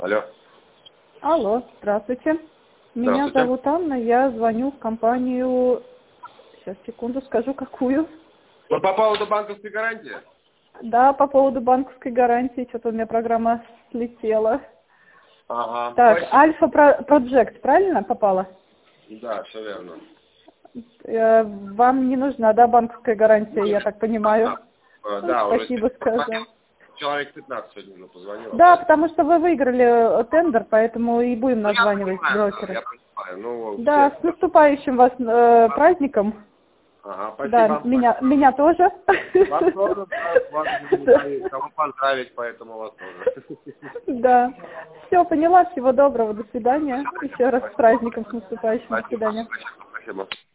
Алло. Алло, здравствуйте. Меня Здравствуйте. зовут Анна, я звоню в компанию... Сейчас, секунду, скажу, какую. Вы по поводу банковской гарантии? Да, по поводу банковской гарантии, что-то у меня программа слетела. Ага. Так, Спасибо. Альфа Проджект, правильно попала? Да, все верно. Вам не нужна, да, банковская гарантия, я так понимаю? Да, уже Спасибо, сказал. человек 15 сегодня мне позвонил. Да, потому что вы выиграли тендер, поэтому и будем названивать брокера. Я понимаю. Ну, Да, с наступающим вас праздником. Ага, спасибо Да, вам. меня тоже. Вас тоже, да, вас не кого поздравить, поэтому вас тоже. Да. Все, поняла. Всего доброго. До свидания. Еще раз с праздником, с наступающим. До Спасибо. свидания. Спасибо.